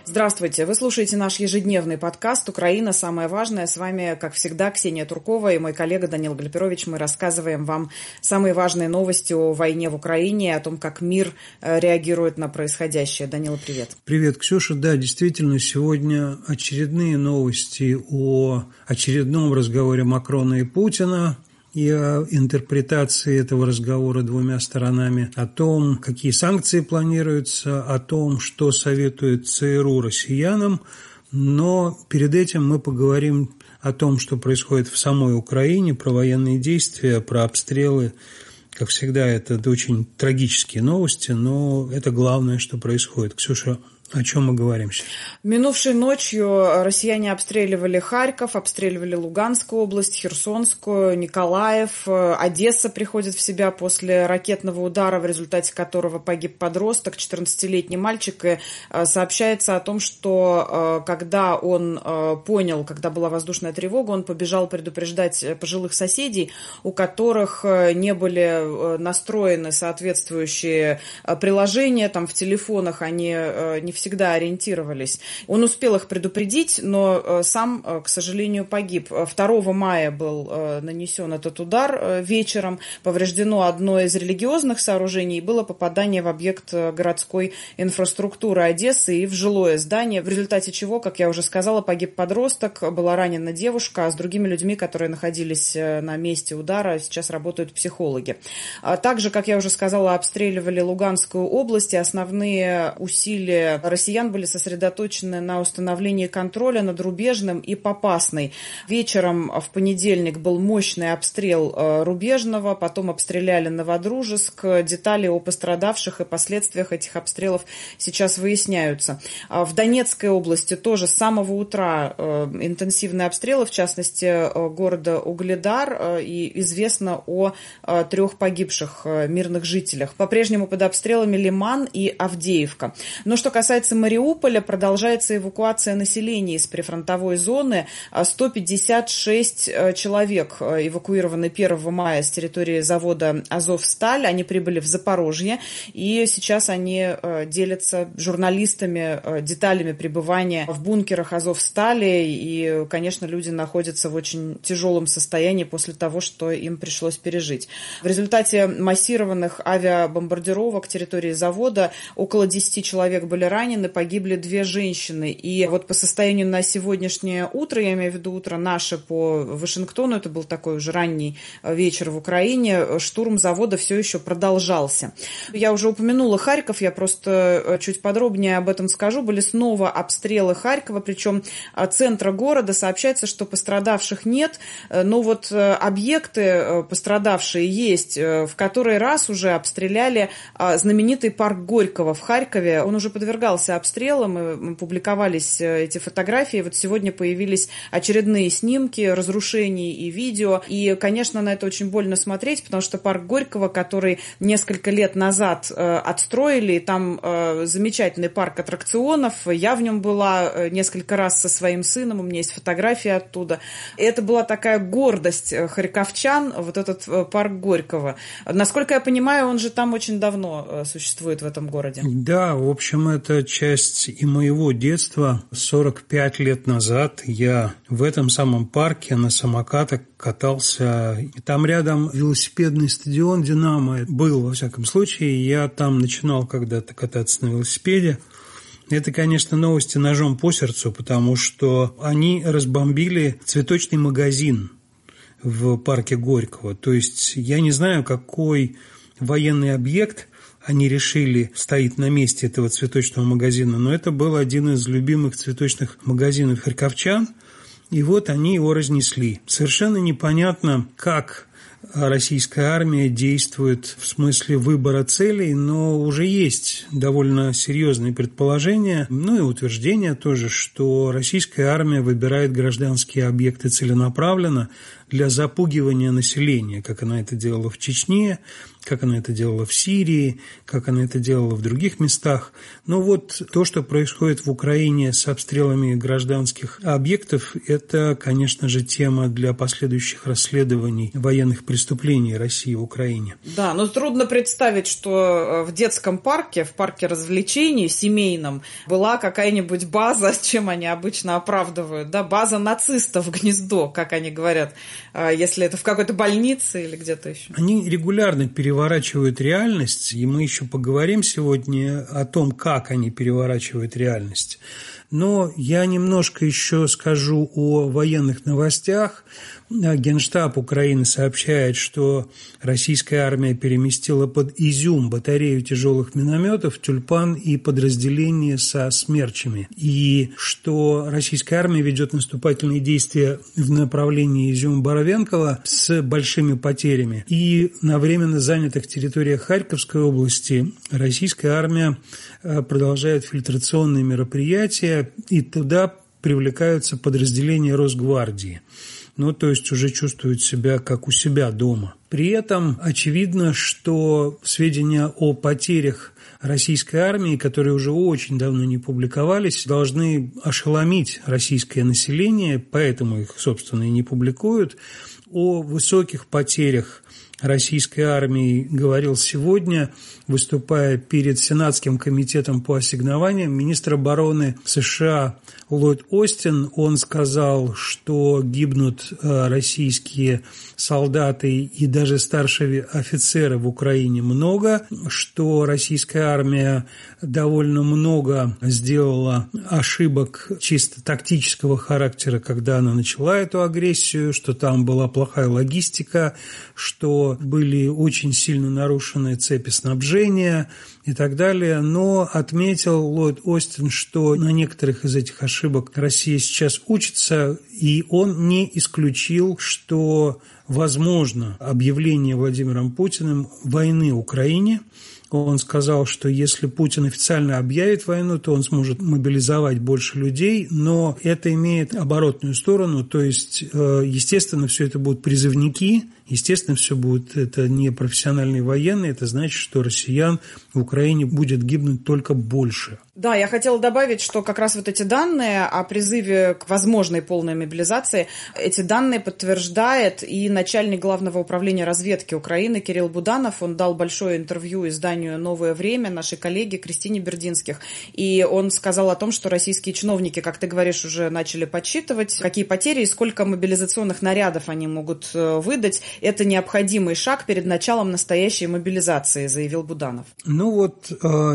Здравствуйте. Вы слушаете наш ежедневный подкаст «Украина. Самое важное». С вами, как всегда, Ксения Туркова и мой коллега Данил Галиперович. Мы рассказываем вам самые важные новости о войне в Украине, о том, как мир реагирует на происходящее. Данила, привет. Привет, Ксюша. Да, действительно, сегодня очередные новости о очередном разговоре Макрона и Путина и о интерпретации этого разговора двумя сторонами, о том, какие санкции планируются, о том, что советует ЦРУ россиянам. Но перед этим мы поговорим о том, что происходит в самой Украине, про военные действия, про обстрелы. Как всегда, это очень трагические новости, но это главное, что происходит. Ксюша, о чем мы говорим сейчас? Минувшей ночью россияне обстреливали Харьков, обстреливали Луганскую область, Херсонскую, Николаев. Одесса приходит в себя после ракетного удара, в результате которого погиб подросток, 14-летний мальчик. И сообщается о том, что когда он понял, когда была воздушная тревога, он побежал предупреждать пожилых соседей, у которых не были настроены соответствующие приложения, там в телефонах они не всегда ориентировались. Он успел их предупредить, но сам, к сожалению, погиб. 2 мая был нанесен этот удар вечером. Повреждено одно из религиозных сооружений, и было попадание в объект городской инфраструктуры Одессы и в жилое здание, в результате чего, как я уже сказала, погиб подросток, была ранена девушка, а с другими людьми, которые находились на месте удара, сейчас работают психологи. Также, как я уже сказала, обстреливали Луганскую область, и основные усилия россиян были сосредоточены на установлении контроля над Рубежным и Попасной. Вечером в понедельник был мощный обстрел Рубежного, потом обстреляли Новодружеск. Детали о пострадавших и последствиях этих обстрелов сейчас выясняются. В Донецкой области тоже с самого утра интенсивные обстрелы, в частности города Угледар, и известно о 3 погибших мирных жителях. По-прежнему под обстрелами Лиман и Авдеевка. Но что касается Мариуполя, продолжается эвакуация населения из прифронтовой зоны. 156 человек эвакуированы 1 мая с территории завода «Азовсталь». Они прибыли в Запорожье, и сейчас они делятся журналистами деталями пребывания в бункерах «Азовстали». И, конечно, люди находятся в очень тяжелом состоянии после того, что им пришлось пережить. В результате массированных авиабомбардировок территории завода около 10 человек были ранены, погибли 2 женщины. И вот по состоянию на сегодняшнее утро, я имею в виду утро наше по Вашингтону, это был такой уже ранний вечер в Украине, штурм завода все еще продолжался. Я уже упомянула Харьков, я просто чуть подробнее об этом скажу. Были снова обстрелы Харькова, причем центра города. Сообщается, что пострадавших нет, но вот объекты пострадавшие есть. В который раз уже обстреляли знаменитый парк Горького в Харькове. Он уже подвергался обстрелам, и публиковались эти фотографии. Вот сегодня появились очередные снимки разрушений и видео. И, конечно, на это очень больно смотреть, потому что парк Горького, который несколько лет назад отстроили, и там замечательный парк аттракционов. Я в нем была несколько раз со своим сыном, у меня есть фотографии оттуда. И это была такая гордость харьковчан, вот этот парк Горького. Насколько я понимаю, он же там очень давно существует в этом городе. Да, в общем, это часть и моего детства. 45 лет назад я в этом самом парке на самокатах катался. И там рядом велосипедный стадион «Динамо» был, во всяком случае. Я там начинал когда-то кататься на велосипеде. Это, конечно, новости ножом по сердцу, потому что они разбомбили цветочный магазин в парке Горького. То есть я не знаю, какой военный объект они решили стоит на месте этого цветочного магазина, но это был один из любимых цветочных магазинов харьковчан, и вот они его разнесли. Совершенно непонятно, как российская армия действует в смысле выбора целей, но уже есть довольно серьезные предположения, ну и утверждения тоже, что российская армия выбирает гражданские объекты целенаправленно для запугивания населения, как она это делала в Чечне, как она это делала в Сирии, как она это делала в других местах. Но вот то, что происходит в Украине с обстрелами гражданских объектов, это, конечно же, тема для последующих расследований военных преступлений России в Украине. Да, но трудно представить, что в детском парке, в парке развлечений семейном, была какая-нибудь база, чем они обычно оправдывают, да, база нацистов, гнездо, как они говорят, если это в какой-то больнице или где-то еще. Они регулярно переворачивают реальность, и мы еще поговорим сегодня о том, как они переворачивают реальность. Но я немножко еще скажу о военных новостях. Генштаб Украины сообщает, что российская армия переместила под Изюм батарею тяжелых минометов, «Тюльпан» и подразделение со «Смерчами». И что российская армия ведет наступательные действия в направлении Изюм-Боровенково с большими потерями. И на временно занятых территориях Харьковской области российская армия продолжает фильтрационные мероприятия, и туда привлекаются подразделения Росгвардии. Ну, то есть уже чувствуют себя как у себя дома. При этом очевидно, что сведения о потерях российской армии, которые уже очень давно не публиковались, должны ошеломить российское население, поэтому их, собственно, и не публикуют. О высоких потерях российской армии говорил сегодня, выступая перед Сенатским комитетом по ассигнованиям, министр обороны США Ллойд Остин. Он сказал, что гибнут российские солдаты и даже старшие офицеры в Украине много, что российская армия довольно много сделала ошибок чисто тактического характера, когда она начала эту агрессию, что там была плохая логистика, что были очень сильно нарушены цепи снабжения и так далее. Но отметил Ллойд Остин, что на некоторых из этих ошибок Россия сейчас учится, и он не исключил, что возможно объявление Владимиром Путиным войны Украине. Он сказал, что если Путин официально объявит войну, то он сможет мобилизовать больше людей, но это имеет оборотную сторону, то есть, естественно, все это будут призывники, естественно, все будет это не профессиональные военные, это значит, что россиян в Украине будет гибнуть только больше. Да, я хотела добавить, что как раз вот эти данные о призыве к возможной полной мобилизации, эти данные подтверждает и начальник Главного управления разведки Украины Кирилл Буданов. Он дал большое интервью изданию «Новое время» нашей коллеге Кристине Бердинских. И он сказал о том, что российские чиновники, как ты говоришь, уже начали подсчитывать, какие потери и сколько мобилизационных нарядов они могут выдать. Это необходимый шаг перед началом настоящей мобилизации, заявил Буданов. Ну вот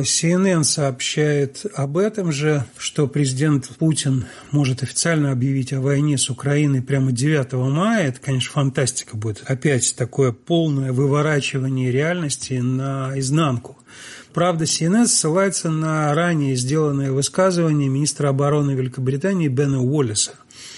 CNN сообщает об этом же, что президент Путин может официально объявить о войне с Украиной прямо 9 мая. Это, конечно, фантастика будет. Опять такое полное выворачивание реальности наизнанку. Правда, CNN ссылается на ранее сделанное высказывание министра обороны Великобритании Бена Уоллеса.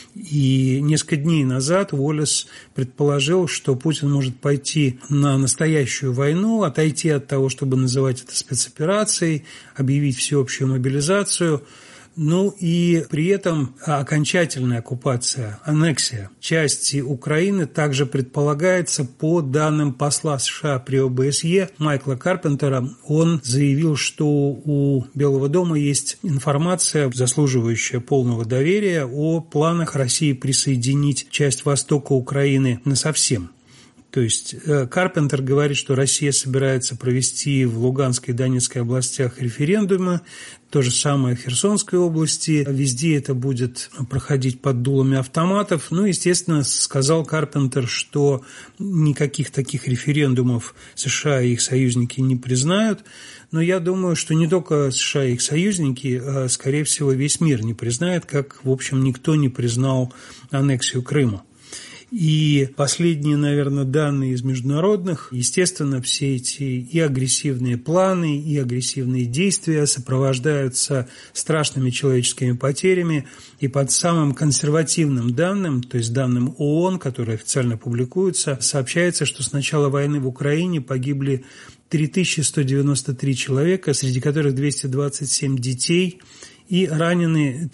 И несколько дней назад Уоллес предположил, что Путин может пойти на настоящую войну, отойти от того, чтобы называть это спецоперацией, объявить всеобщую мобилизацию. Ну и при этом окончательная оккупация, аннексия части Украины также предполагается по данным посла США при ОБСЕ Майкла Карпентера. Он заявил, что у Белого дома есть информация, заслуживающая полного доверия, о планах России присоединить часть востока Украины насовсем. То есть Карпентер говорит, что Россия собирается провести в Луганской и Донецкой областях референдумы, то же самое в Херсонской области. Везде это будет проходить под дулами автоматов. Ну, естественно, сказал Карпентер, что никаких таких референдумов США и их союзники не признают. Но я думаю, что не только США и их союзники, а, скорее всего, весь мир не признает, как, в общем, никто не признал аннексию Крыма. И последние, наверное, данные из международных, естественно, все эти и агрессивные планы, и агрессивные действия сопровождаются страшными человеческими потерями. И под самым консервативным данным, то есть данным ООН, которые официально публикуются, сообщается, что с начала войны в Украине погибли 3193 человека, среди которых 227 детей и ранены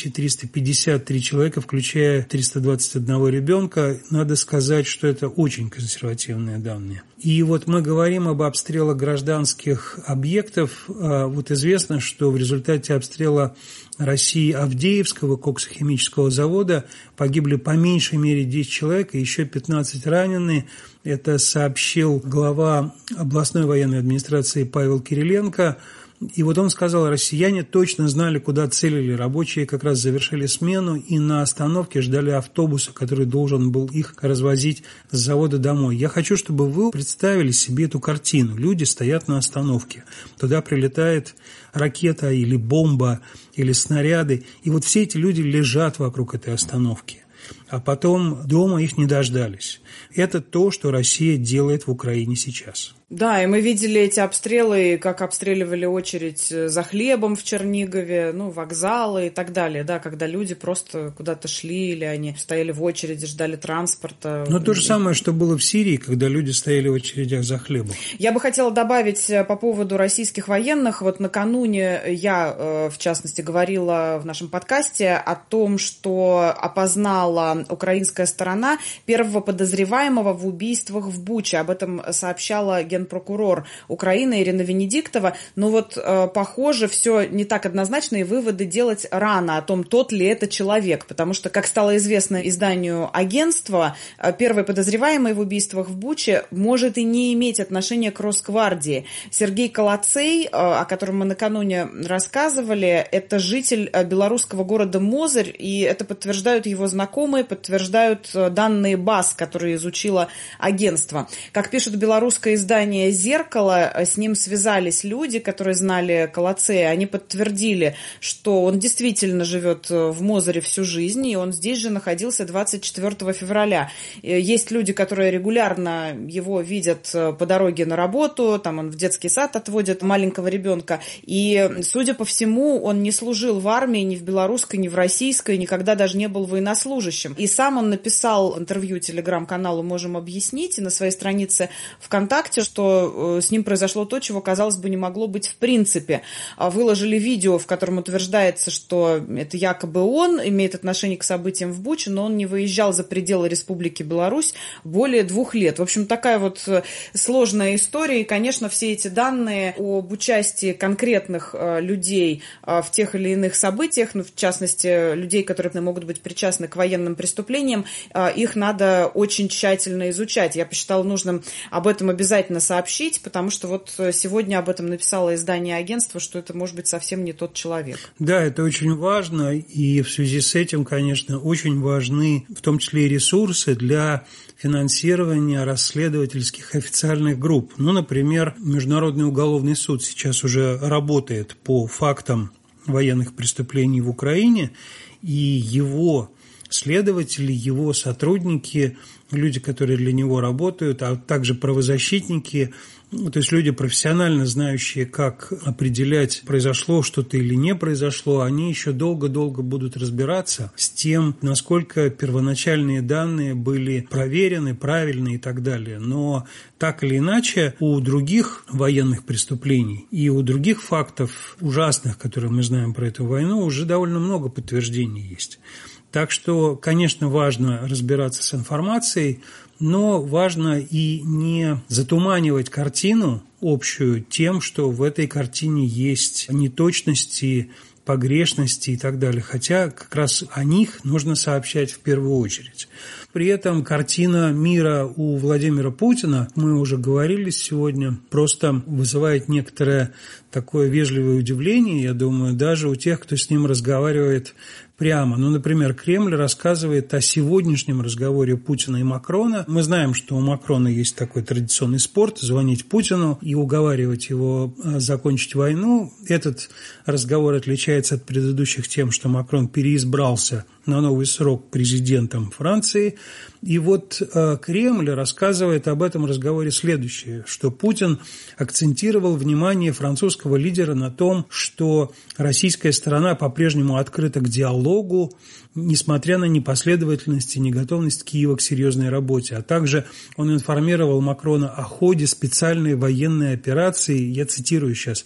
3353 человека, включая 321 ребенка. Надо сказать, что это очень консервативные данные. И вот мы говорим об обстрелах гражданских объектов. Вот известно, что в результате обстрела России Авдеевского коксохимического завода погибли по меньшей мере 10 человек и еще 15 ранены. Это сообщил глава областной военной администрации Павел Кириленко. И вот он сказал, россияне точно знали, куда целили. Рабочие как раз завершили смену и на остановке ждали автобуса, который должен был их развозить с завода домой. Я хочу, чтобы вы представили себе эту картину. Люди стоят на остановке. Туда прилетает ракета или бомба, или снаряды. И вот все эти люди лежат вокруг этой остановки. А потом дома их не дождались. Это то, что Россия делает в Украине сейчас. Да, и мы видели эти обстрелы, как обстреливали очередь за хлебом в Чернигове, вокзалы и так далее, да, когда люди просто куда-то шли или они стояли в очереди, ждали транспорта. Но то же самое, что было в Сирии, когда люди стояли в очередях за хлебом. Я бы хотела добавить по поводу российских военных. Вот накануне я, в частности, говорила в нашем подкасте о том, что опознала украинская сторона первого подозреваемого в убийствах в Буче. Об этом сообщала генпрокурор Украины Ирина Венедиктова. Но вот, похоже, все не так однозначно, и выводы делать рано о том, тот ли это человек. Потому что, как стало известно изданию агентства, первый подозреваемый в убийствах в Буче может и не иметь отношения к Росгвардии. Сергей Колоцей, о котором мы накануне рассказывали, это житель белорусского города Мозырь, и это подтверждают его знакомые, подтверждают данные баз, которые изучило агентство. Как пишет белорусское издание «Зеркало», с ним связались люди, которые знали Колоцея. Они подтвердили, что он действительно живет в Мозыре всю жизнь, и он здесь же находился 24 февраля. Есть люди, которые регулярно его видят по дороге на работу, там он в детский сад отводит маленького ребенка, и, судя по всему, он не служил в армии ни в белорусской, ни в российской, никогда даже не был военнослужащим. И сам он написал интервью телеграм-каналу «Можем объяснить» и на своей странице ВКонтакте, что с ним произошло то, чего, казалось бы, не могло быть в принципе. Выложили видео, в котором утверждается, что это якобы он имеет отношение к событиям в Буче, но он не выезжал за пределы Республики Беларусь более 2 лет. В общем, такая вот сложная история. И, конечно, все эти данные об участии конкретных людей в тех или иных событиях, в частности, людей, которые могут быть причастны к военным преступлениям, их надо очень тщательно изучать. Я посчитала нужным об этом обязательно сообщить, потому что вот сегодня об этом написало издание агентства, что это может быть совсем не тот человек. Да, это очень важно, и в связи с этим, конечно, очень важны в том числе и ресурсы для финансирования расследовательских официальных групп. Например, Международный уголовный суд сейчас уже работает по фактам военных преступлений в Украине, и его следователи, его сотрудники, люди, которые для него работают, а также правозащитники, то есть люди, профессионально знающие, как определять, произошло что-то или не произошло, они еще долго-долго будут разбираться с тем, насколько первоначальные данные были проверены, правильны и так далее. Но так или иначе, у других военных преступлений и у других фактов ужасных, которые мы знаем про эту войну, уже довольно много подтверждений есть. Так что, конечно, важно разбираться с информацией, но важно и не затуманивать картину общую тем, что в этой картине есть неточности, погрешности и так далее. Хотя как раз о них нужно сообщать в первую очередь. При этом картина мира у Владимира Путина, мы уже говорили сегодня, просто вызывает некоторое такое вежливое удивление, я думаю, даже у тех, кто с ним разговаривает прямо. Например, Кремль рассказывает о сегодняшнем разговоре Путина и Макрона. Мы знаем, что у Макрона есть такой традиционный спорт – звонить Путину и уговаривать его закончить войну. Этот разговор отличается от предыдущих тем, что Макрон переизбрался на новый срок президентом Франции. И вот Кремль рассказывает об этом разговоре следующее, что Путин акцентировал внимание французского лидера на том, что российская сторона по-прежнему открыта к диалогу, несмотря на непоследовательность и неготовность Киева к серьезной работе. А также он информировал Макрона о ходе специальной военной операции, я цитирую сейчас,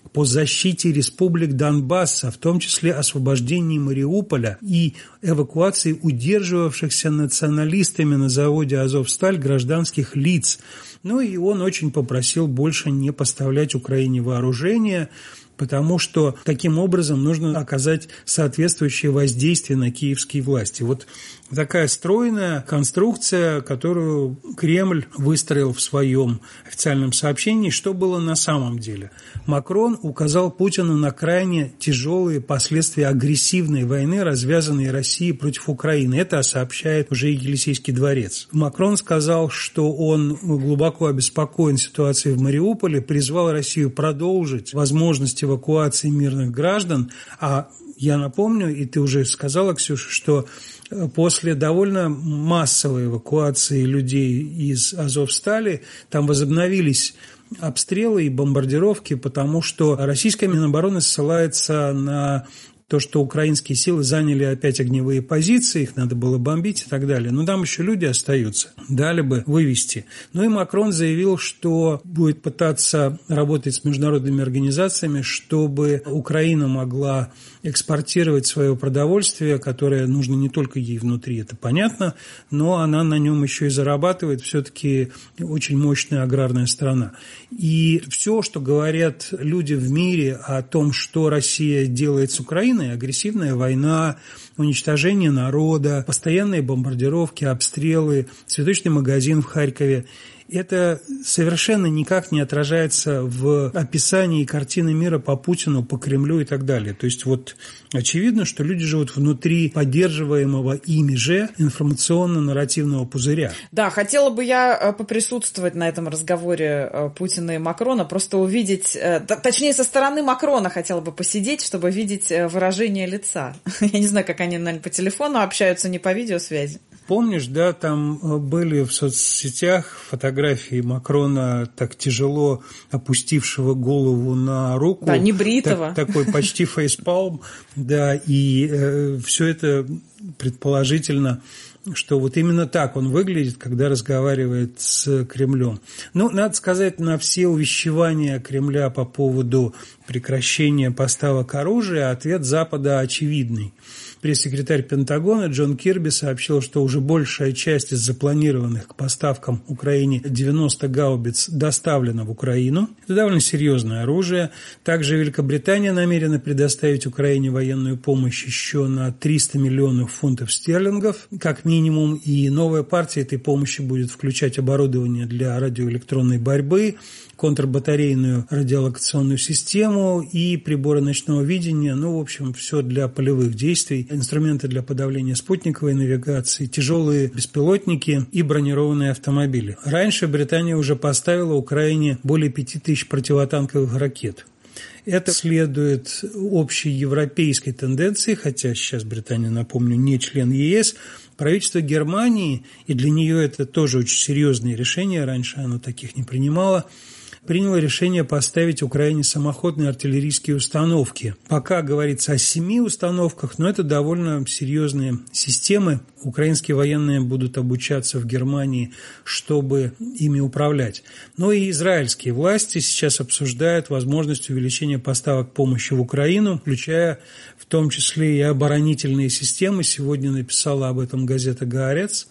по защите республик Донбасса, в том числе освобождении Мариуполя и эвакуации удерживавшихся националистами на заводе «Азовсталь» гражданских лиц. Ну и он очень попросил больше не поставлять Украине вооружение, потому что таким образом нужно оказать соответствующее воздействие на киевские власти. Вот такая стройная конструкция, которую Кремль выстроил в своем официальном сообщении. Что было на самом деле? Макрон указал Путину на крайне тяжелые последствия агрессивной войны, развязанной Россией против Украины. Это сообщает уже Елисейский дворец. Макрон сказал, что он глубоко обеспокоен ситуацией в Мариуполе, призвал Россию продолжить возможность эвакуации мирных граждан, а я напомню, и ты уже сказала, Ксюша, что после довольно массовой эвакуации людей из Азовстали там возобновились обстрелы и бомбардировки, потому что российская Минобороны ссылается на то, что украинские силы заняли опять огневые позиции, их надо было бомбить и так далее. Но там еще люди остаются, дали бы вывести. Ну и Макрон заявил, что будет пытаться работать с международными организациями, чтобы Украина могла экспортировать свое продовольствие, которое нужно не только ей внутри, это понятно, но она на нем еще и зарабатывает, все-таки очень мощная аграрная страна. И все, что говорят люди в мире о том, что Россия делает с Украиной, агрессивная война, уничтожение народа, постоянные бомбардировки, обстрелы, цветочный магазин в Харькове, это совершенно никак не отражается в описании картины мира по Путину, по Кремлю и так далее. То есть вот очевидно, что люди живут внутри поддерживаемого ими же информационно-нарративного пузыря. Да, хотела бы я поприсутствовать на этом разговоре Путина и Макрона, просто увидеть, точнее, со стороны Макрона хотела бы посидеть, чтобы видеть выражение лица. Я не знаю, как они, наверное, по телефону общаются, не по видеосвязи. Помнишь, да, там были в соцсетях фотографии Макрона так тяжело опустившего голову на руку. Да, небритого. Такой почти фейспалм, да, и все это предположительно, что вот именно так он выглядит, когда разговаривает с Кремлем. Ну, надо сказать, на все увещевания Кремля по поводу прекращения поставок оружия ответ Запада очевидный. Пресс-секретарь Пентагона Джон Кирби сообщил, что уже большая часть из запланированных к поставкам Украине 90 гаубиц доставлена в Украину. Это довольно серьезное оружие. Также Великобритания намерена предоставить Украине военную помощь еще на 300 миллионов фунтов стерлингов, как минимум. И новая партия этой помощи будет включать оборудование для радиоэлектронной борьбы, контрбатарейную радиолокационную систему и приборы ночного видения, ну, в общем, все для полевых действий, инструменты для подавления спутниковой навигации, тяжелые беспилотники и бронированные автомобили. Раньше Британия уже поставила Украине более 5000 противотанковых ракет. Это следует общей европейской тенденции, хотя сейчас Британия, напомню, не член ЕС. Правительство Германии, и для нее это тоже очень серьезные решения, раньше оно таких не принимало, приняло решение поставить Украине самоходные артиллерийские установки. Пока говорится о 7 установках, но это довольно серьезные системы. Украинские военные будут обучаться в Германии, чтобы ими управлять. Но и израильские власти сейчас обсуждают возможность увеличения поставок помощи в Украину, включая в том числе и оборонительные системы. Сегодня написала об этом газета «Гаарец».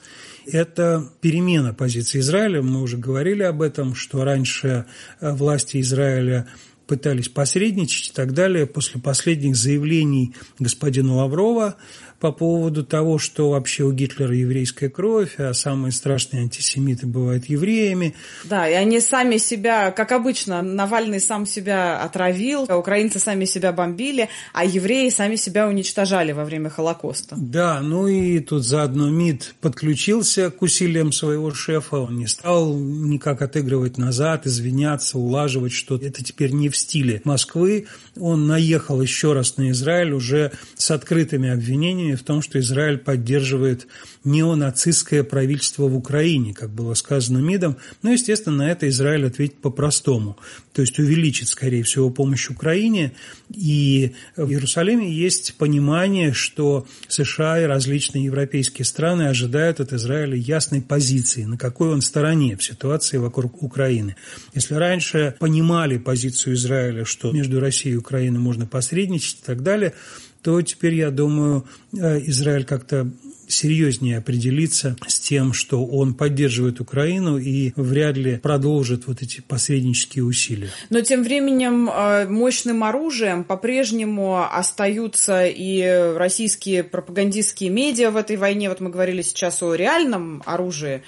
Это перемена позиции Израиля. Мы уже говорили об этом, что раньше власти Израиля пытались посредничать и так далее. После последних заявлений господина Лаврова по поводу того, что вообще у Гитлера еврейская кровь, а самые страшные антисемиты бывают евреями. Да, и они сами себя, как обычно, Навальный сам себя отравил, украинцы сами себя бомбили, а евреи сами себя уничтожали во время Холокоста. Да, ну и тут заодно МИД подключился к усилиям своего шефа, он не стал никак отыгрывать назад, извиняться, улаживать, что это теперь не в стиле Москвы. Он наехал еще раз на Израиль уже с открытыми обвинениями в том, что Израиль поддерживает неонацистское правительство в Украине, как было сказано МИДом. Но, естественно, на это Израиль ответит по-простому. То есть увеличит, скорее всего, помощь Украине. И в Иерусалиме есть понимание, что США и различные европейские страны ожидают от Израиля ясной позиции, на какой он стороне в ситуации вокруг Украины. Если раньше понимали позицию Израиля Израиля, что между Россией и Украиной можно посредничать и так далее, то теперь, я думаю, Израиль как-то серьезнее определиться с тем, что он поддерживает Украину и вряд ли продолжит вот эти посреднические усилия. Но тем временем мощным оружием по-прежнему остаются и российские пропагандистские медиа в этой войне. Вот мы говорили сейчас о реальном оружии,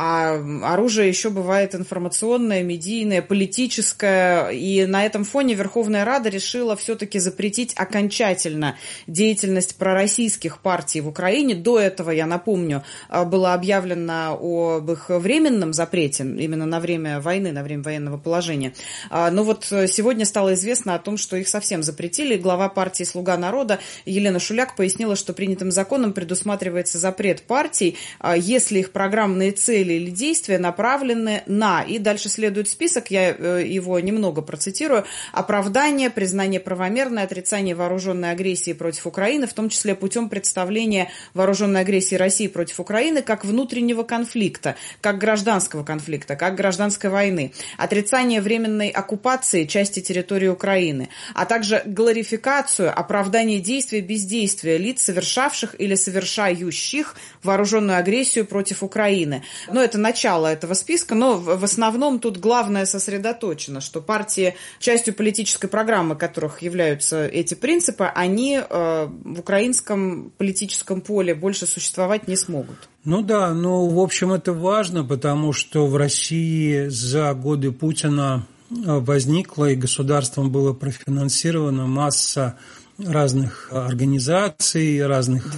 а оружие еще бывает информационное, медийное, политическое. И на этом фоне Верховная Рада решила все-таки запретить окончательно деятельность пророссийских партий в Украине. До этого, я напомню, было объявлено об их временном запрете именно на время войны, на время военного положения. Но вот сегодня стало известно о том, что их совсем запретили. Глава партии «Слуга народа» Елена Шуляк пояснила, что принятым законом предусматривается запрет партий, если их программные цели или действия направлены на, и дальше следует список, я его немного процитирую: оправдание, признание правомерной, отрицание вооруженной агрессии против Украины, в том числе путем представления вооруженной агрессии России против Украины как внутреннего конфликта, как гражданского конфликта, как гражданской войны, отрицание временной оккупации части территории Украины, а также глорификацию, оправдание действия бездействия лиц, совершавших или совершающих вооруженную агрессию против Украины. Но это начало этого списка, но в основном тут главное сосредоточено, что партии, частью политической программы которых являются эти принципы, они в украинском политическом поле больше существовать не смогут. Ну да, в общем, это важно, потому что в России за годы Путина возникла и государством было профинансирована масса разных организаций, разных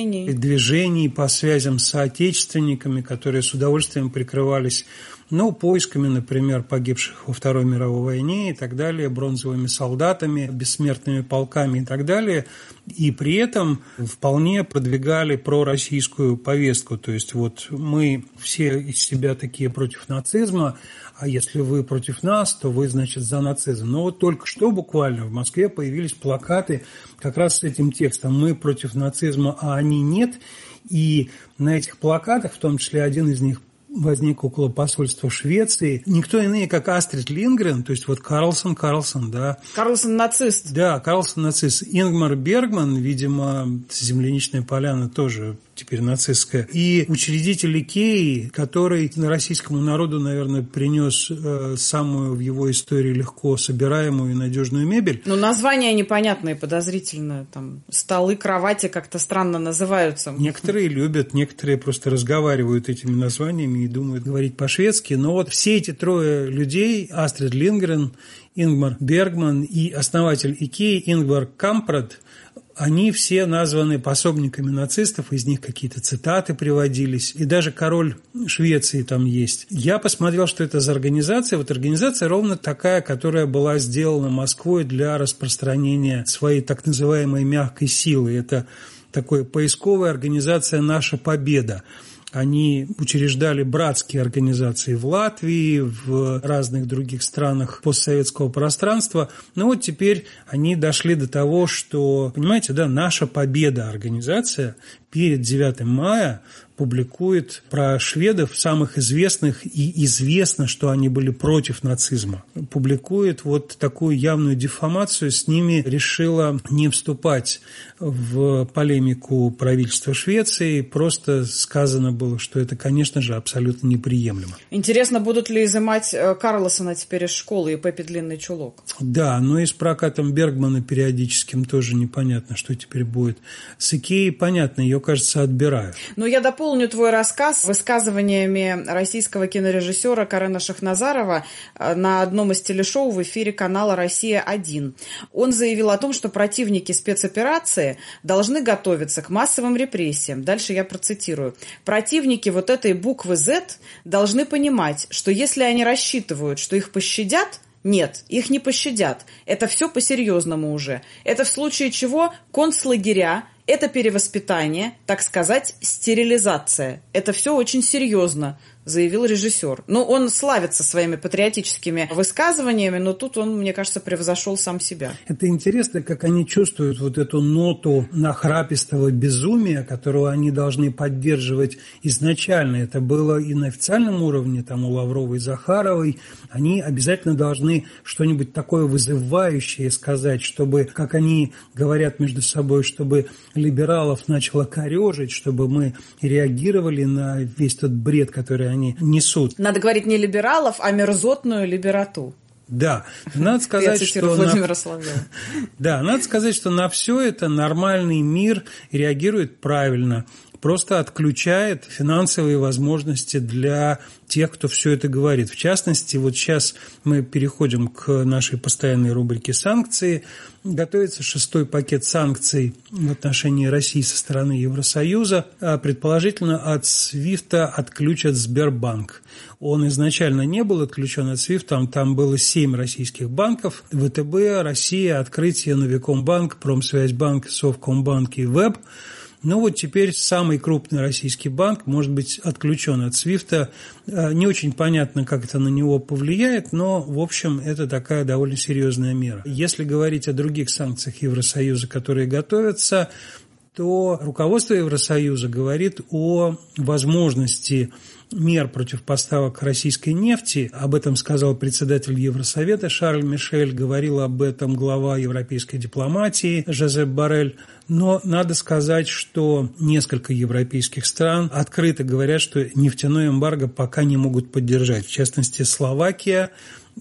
движений по связям с соотечественниками, которые с удовольствием прикрывались поисками, например, погибших во Второй мировой войне и так далее, бронзовыми солдатами, бессмертными полками и так далее, и при этом вполне продвигали пророссийскую повестку. То есть вот мы все из себя такие против нацизма, а если вы против нас, то вы, значит, за нацизм. Но вот только что буквально в Москве появились плакаты как раз с этим текстом: «Мы против нацизма, а они нет». И на этих плакатах, в том числе один из них возник около посольства Швеции, никто иные, как Астрид Линдгрен, то есть вот Карлсон, да. Карлсон нацист. Да, Карлсон нацист. Ингмар Бергман, видимо, «Земляничная поляна» тоже теперь нацистская. И учредитель Икеи, который российскому народу, наверное, принес самую в его истории легко собираемую и надежную мебель. Названия непонятные, подозрительные. Там столы, кровати как-то странно называются. Некоторые любят, некоторые просто разговаривают этими названиями и думают говорить по-шведски. Но вот все эти трое людей, Астрид Линдгрен, Ингмар Бергман и основатель Икеи Ингвар Кампрад, они все названы пособниками нацистов, из них какие-то цитаты приводились, и даже король Швеции там есть. Я посмотрел, что это за организация. Вот организация ровно такая, которая была сделана Москвой для распространения своей так называемой мягкой силы. Это такая поисковая организация «Наша Победа». Они учреждали братские организации в Латвии, в разных других странах постсоветского пространства. Но вот теперь они дошли до того, что, понимаете, да, «Наша Победа» организация перед 9 мая публикует про шведов, самых известных, и известно, что они были против нацизма. Публикует вот такую явную дефамацию, с ними решила не вступать в полемику правительства Швеции, просто сказано было, что это, конечно же, абсолютно неприемлемо. Интересно, будут ли изымать Карлсона теперь из школы и Пеппи Длинный Чулок? Да, но и с прокатом Бергмана периодическим тоже непонятно, что теперь будет. С Икеей понятно, ее, кажется, отбирают. Но я дополню твой рассказ высказываниями российского кинорежиссера Карена Шахназарова на одном из телешоу в эфире канала «Россия-1». Он заявил о том, что противники спецоперации должны готовиться к массовым репрессиям. Дальше я процитирую. Противники вот этой буквы «Z» должны понимать, что если они рассчитывают, что их пощадят, нет, их не пощадят. Это все по-серьезному уже. Это в случае чего концлагеря, это перевоспитание, так сказать, стерилизация. Это все очень серьезно. заявил режиссер. Ну, он славится своими патриотическими высказываниями, но тут он, мне кажется, превзошел сам себя. Это интересно, как они чувствуют вот эту ноту нахрапистого безумия, которую они должны поддерживать изначально. Это было и на официальном уровне, там у Лавровой и Захаровой. Они обязательно должны что-нибудь такое вызывающее сказать, чтобы, как они говорят между собой, чтобы либералов начало корежить, чтобы мы реагировали на весь тот бред, который они несут. Надо говорить не либералов, а мерзотную либерату. Да, надо сказать, что Владимира Соловьева. Да, надо сказать, что на все это нормальный мир реагирует правильно, просто отключает финансовые возможности для тех, кто все это говорит. В частности, вот сейчас мы переходим к нашей постоянной рубрике «Санкции». Готовится 6-й пакет санкций в отношении России со стороны Евросоюза. Предположительно, от SWIFT отключат Сбербанк. Он изначально не был отключен от SWIFT, там было 7 российских банков: ВТБ, Россия, Открытие, Новикомбанк, Промсвязьбанк, Совкомбанк и ВЭБ. Ну вот теперь самый крупный российский банк может быть отключен от SWIFT. Не очень понятно, как это на него повлияет, но, в общем, это такая довольно серьезная мера. Если говорить о других санкциях Евросоюза, которые готовятся, то руководство Евросоюза говорит о возможности мер против поставок российской нефти. Об этом сказал председатель Евросовета Шарль Мишель, говорил об этом глава европейской дипломатии Жозеп Боррель. Но надо сказать, что несколько европейских стран открыто говорят, что нефтяной эмбарго пока не могут поддержать. В частности, Словакия.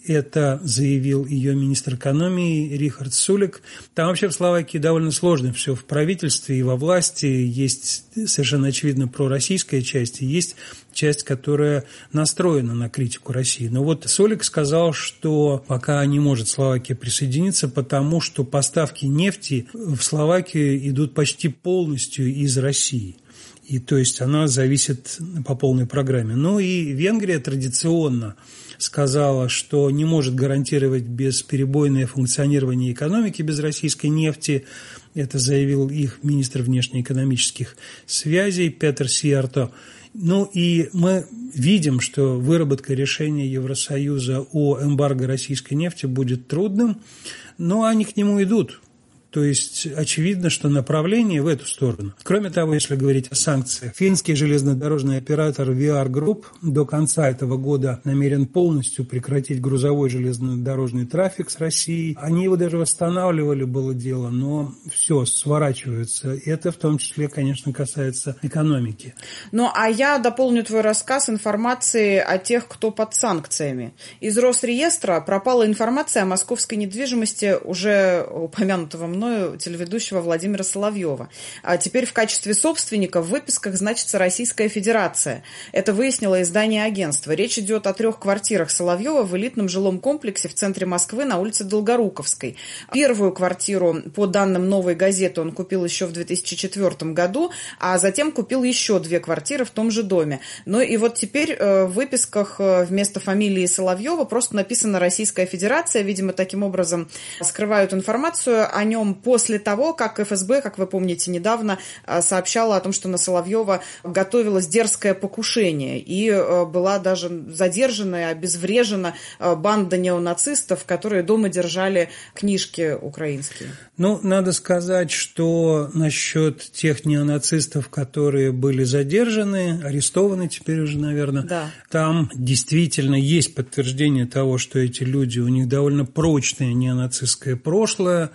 Это заявил ее министр экономии Рихард Сулик. Там вообще в Словакии довольно сложно все в правительстве и во власти. Есть совершенно очевидно пророссийская часть, и есть часть, которая настроена на критику России. Но вот Сулик сказал, что пока не может Словакия присоединиться, потому что поставки нефти в Словакию идут почти полностью из России. И то есть она зависит по полной программе. Ну и Венгрия традиционно сказала, что не может гарантировать бесперебойное функционирование экономики без российской нефти. Это заявил их министр внешнеэкономических связей Петер Сиярто. Ну и мы видим, что выработка решения Евросоюза о эмбарго российской нефти будет трудным, но они к нему идут. То есть очевидно, что направление в эту сторону. Кроме того, если говорить о санкциях, финский железнодорожный оператор VR Group до конца этого года намерен полностью прекратить грузовой железнодорожный трафик с Россией. Они его даже восстанавливали, было дело, но все, сворачиваются. Это в том числе, конечно, касается экономики. Ну, а я дополню твой рассказ информацией о тех, кто под санкциями. Из Росреестра пропала информация о московской недвижимости уже упомянутого мною телеведущего Владимира Соловьева. А теперь в качестве собственника в выписках значится Российская Федерация. Это выяснило издание агентства. Речь идет о 3 квартирах Соловьева в элитном жилом комплексе в центре Москвы на улице Долгоруковской. Первую квартиру, по данным «Новой газеты», он купил еще в 2004 году, а затем купил еще 2 квартиры в том же доме. Ну и вот теперь в выписках вместо фамилии Соловьева просто написано «Российская Федерация». Видимо, таким образом скрывают информацию о нем после того, как ФСБ, как вы помните, недавно сообщала о том, что на Соловьева готовилось дерзкое покушение, и была даже задержана и обезврежена банда неонацистов, которые дома держали книжки украинские. Ну, надо сказать, что насчет тех неонацистов, которые были задержаны, арестованы теперь уже, наверное, да. Там действительно есть подтверждение того, что эти люди, у них довольно прочное неонацистское прошлое,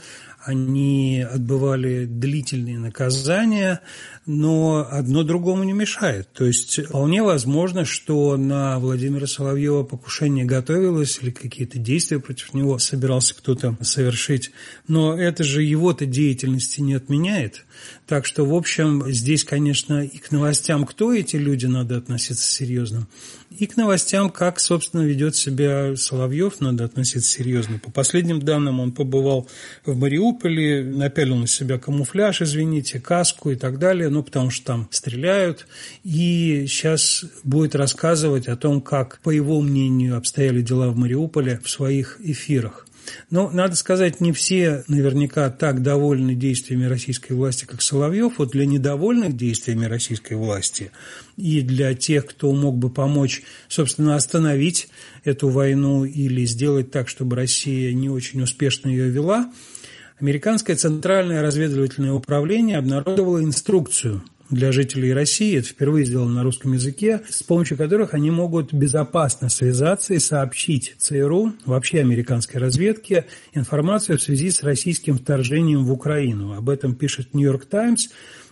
они отбывали длительные наказания, но одно другому не мешает. То есть вполне возможно, что на Владимира Соловьева покушение готовилось или какие-то действия против него собирался кто-то совершить. Но это же его-то деятельности не отменяет. Так что, в общем, здесь, конечно, и к новостям, кто эти люди, надо относиться серьезно. И к новостям, как, собственно, ведет себя Соловьев, надо относиться серьезно. По последним данным, он побывал в Мариуполе, напялил на себя камуфляж, извините, каску и так далее, ну, потому что там стреляют. И сейчас будет рассказывать о том, как, по его мнению, обстояли дела в Мариуполе в своих эфирах. Но, надо сказать, не все наверняка так довольны действиями российской власти, как Соловьев. Вот для недовольных действиями российской власти и для тех, кто мог бы помочь, собственно, остановить эту войну или сделать так, чтобы Россия не очень успешно ее вела, американское Центральное разведывательное управление обнародовало инструкцию для жителей России, это впервые сделано на русском языке, с помощью которых они могут безопасно связаться и сообщить ЦРУ, вообще американской разведке, информацию в связи с российским вторжением в Украину. Об этом пишет «Нью-Йорк Таймс»,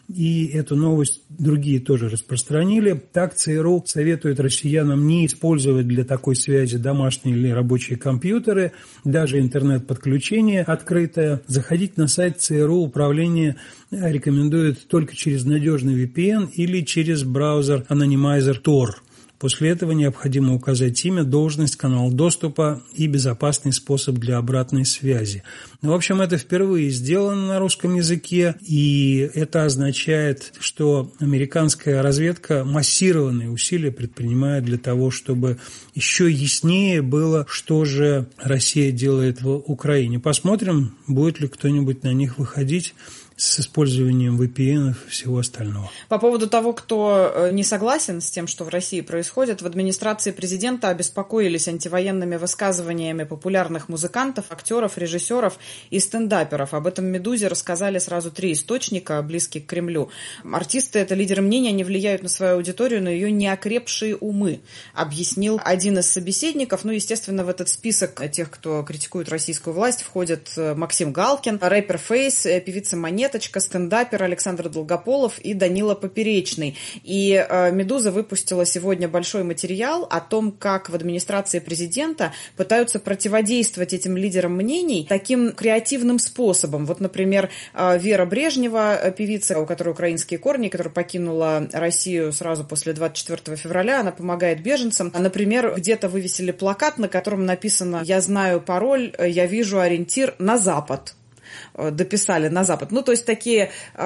и эту новость другие тоже распространили. Так ЦРУ советует россиянам не использовать для такой связи домашние или рабочие компьютеры, даже интернет-подключение открытое. Заходить на сайт ЦРУ управление рекомендует только через надежный VPN или через браузер Anonymizer Tor. После этого необходимо указать имя, должность, канал доступа и безопасный способ для обратной связи. В общем, это впервые сделано на русском языке, и это означает, что американская разведка массированные усилия предпринимает для того, чтобы еще яснее было, что же Россия делает в Украине. Посмотрим, будет ли кто-нибудь на них выходить с использованием VPN и всего остального. По поводу того, кто не согласен с тем, что в России происходит, в администрации президента обеспокоились антивоенными высказываниями популярных музыкантов, актеров, режиссеров и стендаперов. Об этом «Медузе» рассказали сразу 3 источника, близкие к Кремлю. Артисты, это лидеры мнения, они влияют на свою аудиторию, на ее неокрепшие умы, объяснил один из собеседников. Ну, естественно, в этот список тех, кто критикует российскую власть, входят Максим Галкин, рэпер Фейс, певица Монеточка, стендапер Александр Долгополов и Данила Поперечный. И «Медуза» выпустила сегодня большой материал о том, как в администрации президента пытаются противодействовать этим лидерам мнений таким креативным способом. Вот, например, Вера Брежнева, певица, у которой украинские корни, которая покинула Россию сразу после 24 февраля, она помогает беженцам. Например, где-то вывесили плакат, на котором написано «Я знаю пароль, я вижу ориентир на Запад». Дописали на Запад. Ну, то есть такие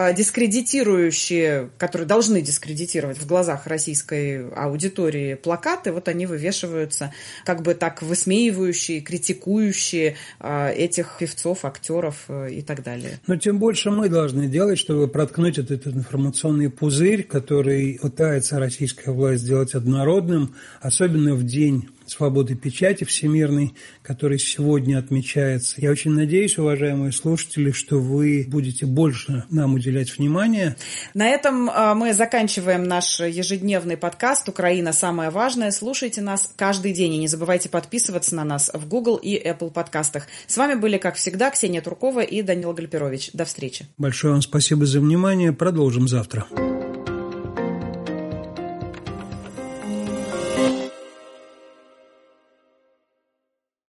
дискредитирующие, которые должны дискредитировать в глазах российской аудитории плакаты, вот они вывешиваются, как бы так высмеивающие, критикующие этих певцов, актеров и так далее. Но тем больше мы должны делать, чтобы проткнуть этот информационный пузырь, который пытается российская власть сделать однородным, особенно в день свободы печати всемирной, который сегодня отмечается. Я очень надеюсь, уважаемые слушатели, что вы будете больше нам уделять внимания. На этом мы заканчиваем наш ежедневный подкаст «Украина. Самое важное». Слушайте нас каждый день и не забывайте подписываться на нас в Google и Apple подкастах. С вами были, как всегда, Ксения Туркова и Данил Гальперович. До встречи. Большое вам спасибо за внимание. Продолжим завтра.